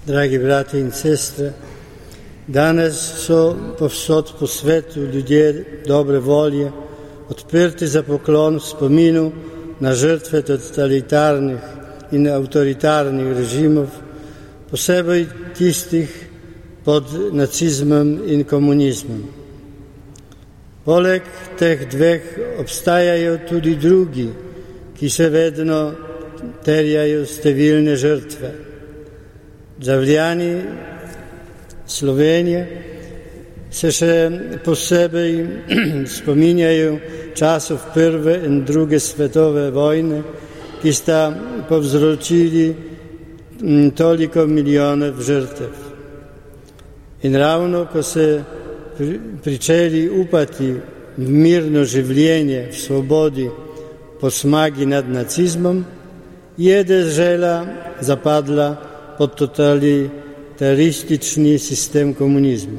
Dragi brati in sestre, danes so povsod po svetu ljudje dobre volje, odprti za poklon spominu na žrtve totalitarnih in avtoritarnih režimov, posebej tistih pod nacizmom in komunizmom. Poleg teh dveh obstajajo tudi drugi, ki še vedno terjajo številne žrtve. Državljani Slovenije se še posebej spominjajo časov prve in druge svetove vojne, ki sta povzročili toliko milijonov žrtev. In ravno ko se pričeli upati v mirno življenje v svobodi po zmagi nad nacizmom, je dežela zapadla pod totalitaristični sistem komunizma.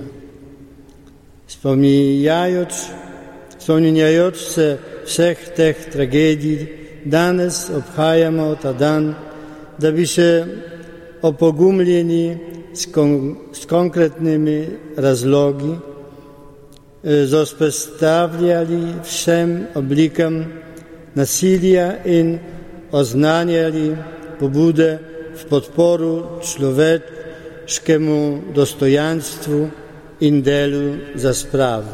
Spominjajoč se vseh teh tragedij, danes obhajamo ta dan, da bi se opogumljeni s konkretnimi razlogi zoperstavljali vsem oblikam nasilja in oznanjali pobude v podporu človeškemu dostojanstvu in delu za spravo.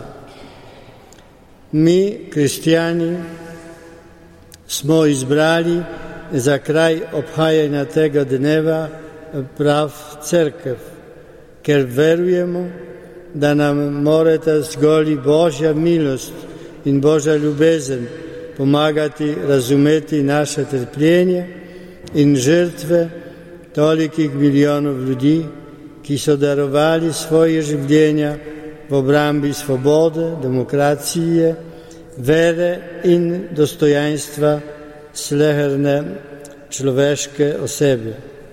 Mi, kristjani, smo izbrali za kraj obhajanja tega dneva prav cerkev, ker verujemo, da nam morata zgolj Božja milost in Božja ljubezen pomagati razumeti naše trpljenje in žrtve tolikih milijonov ljudi, ki so darovali svoje življenja v obrambi svobode, demokracije, vere in dostojanstva sleherne človeške osebe.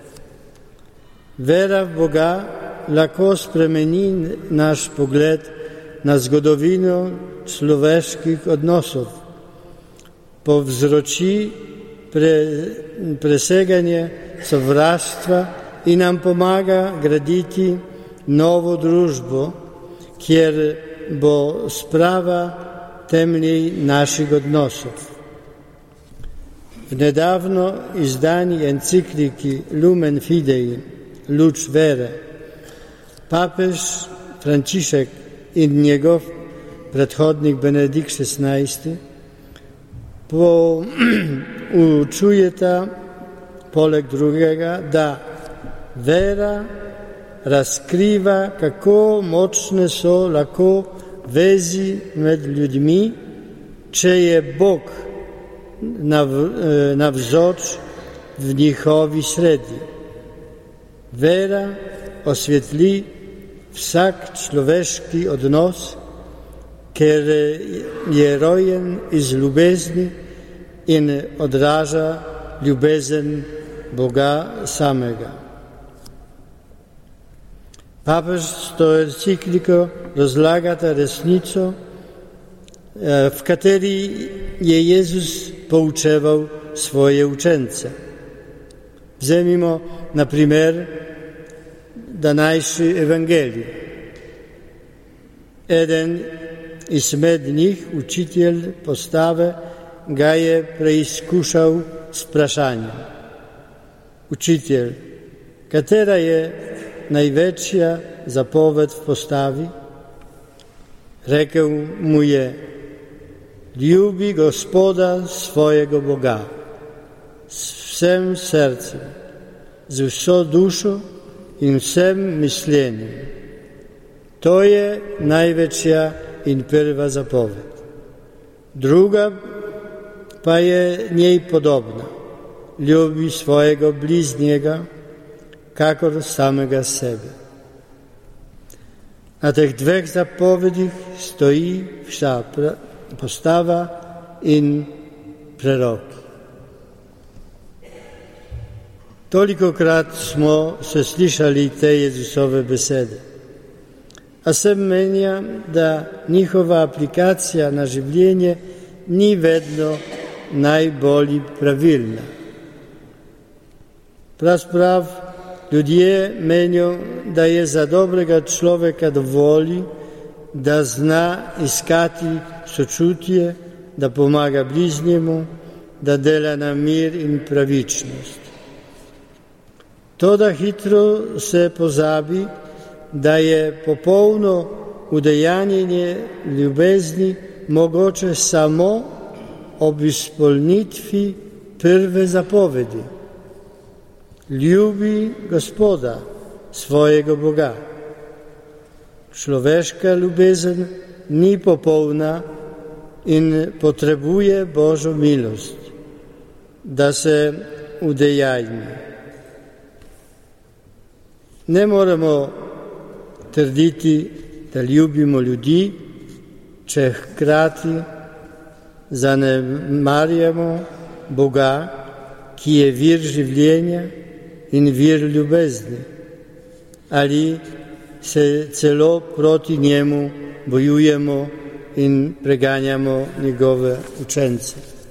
Vera v Boga lahko spremeni naš pogled na zgodovino človeških odnosov, povzroči preseganje sovraštva in nam pomaga graditi novo družbo, kjer bo sprava temelj naših odnosov. V nedavno izdani encikliki Lumen Fidei, luč vere, papež Frančišek in njegov predhodnik Benedikt XVI poučujeta poleg drugega, da vera razkriva, kako močne so lahko vezi med ljudmi, če je Bog navzoč v njihovi sredi. Vera osvetli vsak človeški odnos, ker je rojen iz ljubezni in odraža ljubezen Boga samega. Papež s to encikliko razlagata resnico, v kateri je Jezus poučeval svoje učence. Vzemimo na primer današnji evangelij. Eden izmed njih, učitelj postave, ga je preizkušal s vprašanjem: Učitelj, katera je največja zapoved v postavi? Rekel mu je: ljubi Gospoda svojega Boga s vsem srcem, z vso dušo in vsem mišljenjem. To je največja in prva zapoved. Druga pa je njej podobna: ljubi svojega bližnjega kakor samega sebe. Na teh dveh zapovedih stoji vsa postava in preroki. Tolikokrat smo se slišali te Jezusove besede, a sem menja, da njihova aplikacija na življenje ni vedno najbolj pravilna. Pravzaprav ljudje menijo, da je za dobrega človeka dovolj, da zna iskati sočutje, da pomaga bližnjemu, da dela na mir in pravičnost. Toda hitro se pozabi, da je popolno udejanjenje ljubezni mogoče samo ob izpolnitvi prve zapovedi. Ljubi Gospoda, svojega Boga. Človeška ljubezen ni popolna in potrebuje Božjo milost, da se udejanja. Ne moremo trditi, da ljubimo ljudi, če hkrati zanemarjamo Boga, ki je vir življenja in vir ljubezni, ali se celo proti njemu bojujemo in preganjamo njegove učence.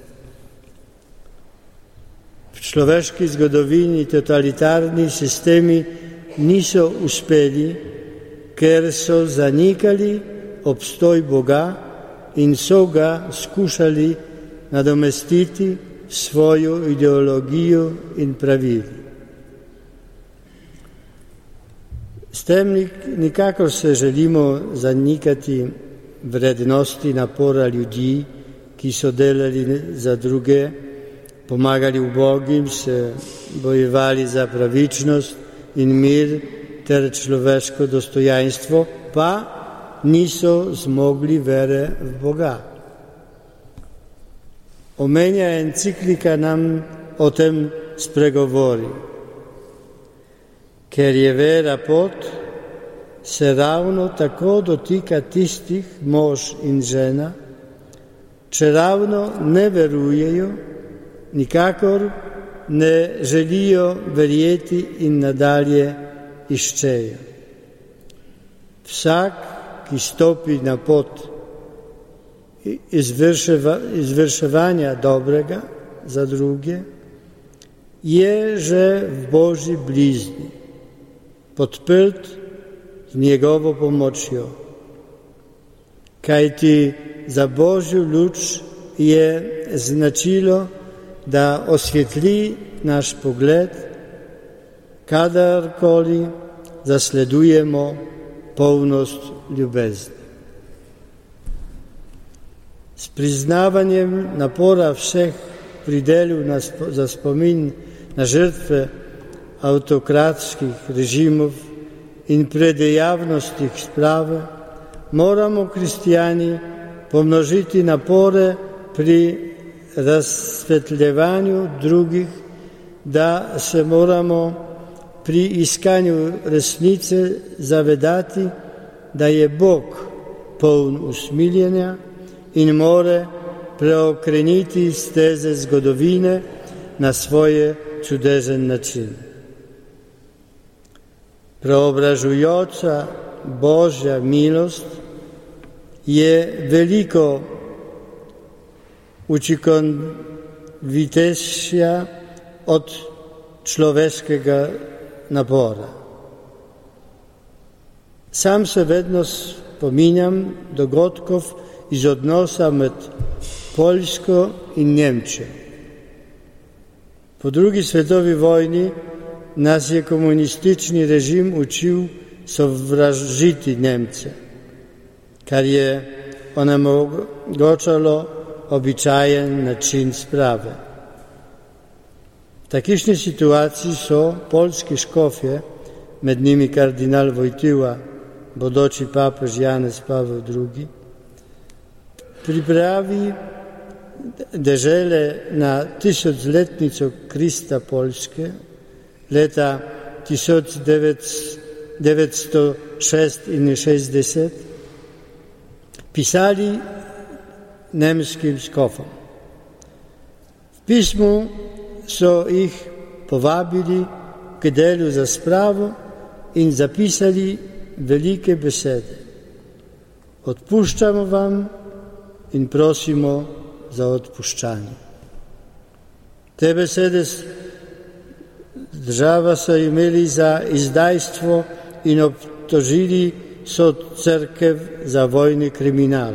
V človeški zgodovini totalitarni sistemi niso uspeli, ker so zanikali obstoj Boga in so ga skušali nadomestiti svojo ideologijo in pravili. S tem nikakor se želimo zanikati vrednosti napora ljudi, ki so delali za druge, pomagali ubogim, se bojevali za pravičnost in mir ter človeško dostojanstvo, pa niso zmogli vere v Boga. Omenja enciklika nam o tem spregovori. Ker je vera pot, se ravno tako dotika tistih mož in žena, če ravno ne verujejo, nikakor ne želijo verjeti in nadalje iščejo. Vsak, ki stopi na pot izvrševanja dobrega za druge, je že v Božji bližini, podprt z njegovo pomočjo. Kajti za Božjo luč je značilo, da osvetli naš pogled, kadarkoli zasledujemo polnost ljubezni. S priznavanjem napora vseh pri delu za spomin na žrtve avtokratskih režimov in predejavnostih sprave moramo kristijani pomnožiti napore pri razsvetljevanju drugih, da se moramo pri iskanju resnice zavedati, da je Bog poln usmiljenja in more preokreniti steze zgodovine na svoje čudežen način. Preobražujoča Božja milost je veliko učinkovitejša od človeškega napora. Sam se vedno spominjam dogodkov iz odnosa med Poljsko in Nemčijo. Po drugi svetovni vojni nas je komunistični režim učil sovražiti Nemce, kar je onemogočalo običajen način sprave. V takšni situaciji so poljski škofje, med njimi kardinal Wojtyła, bodoči papež Janez Pavel II, pripravi dežele na 1000-letnico Krista Poljske leta 1966 pisali nemškim škofom. V pismu so jih povabili k delu za spravo in zapisali velike besede. Odpuščamo vam in prosimo za odpuščanje. Te besede Država so imeli za izdajstvo in obtožili so cerkev za vojni kriminal.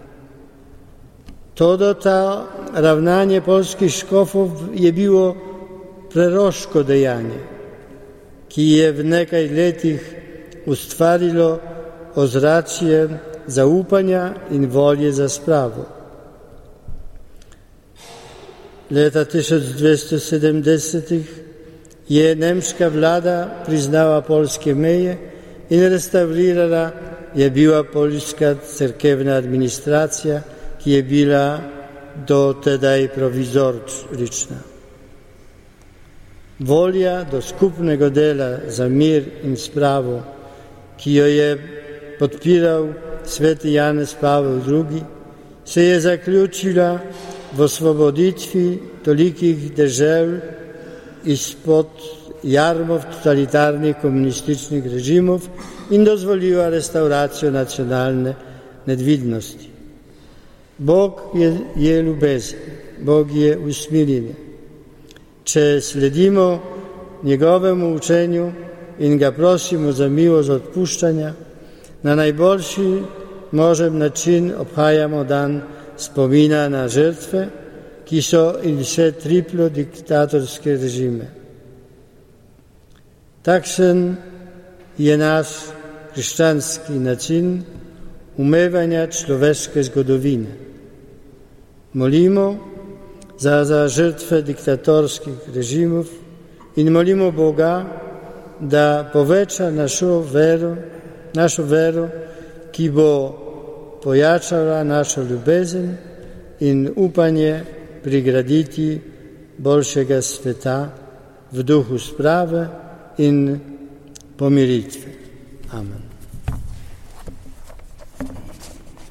Todo ta ravnanje polskih škofov je bilo preroško dejanje, ki je v nekaj letih ustvarilo ozračje zaupanja in volje za spravo. Leta 1270 je nemška vlada priznala polske meje in restaurirala je bila poljska cerkevna administracija, ki je bila do tedaj provizorična. Volja do skupnega dela za mir in spravo, ki jo je podpiral sveti Janez Pavel II, se je zaključila v osvoboditvi tolikih dežel izpod jarmov totalitarnih komunističnih režimov in dozvolila restauracijo nacionalne nedvidnosti. Bog je ljubezen, Bog je usmiljenje. Če sledimo njegovemu učenju in ga prosimo za milost odpuščanja, na najboljši možen način obhajamo dan spomina na žrtve, ki so in vse triplo diktatorske režime. Takšen je naš krščanski način umevanja človeške zgodovine. Molimo za žrtve diktatorskih režimov in molimo Boga, da poveča našo vero, ki bo pojačala našo ljubezen in upanje prigraditi boljšega sveta v duhu sprave in pomiritve. Amen.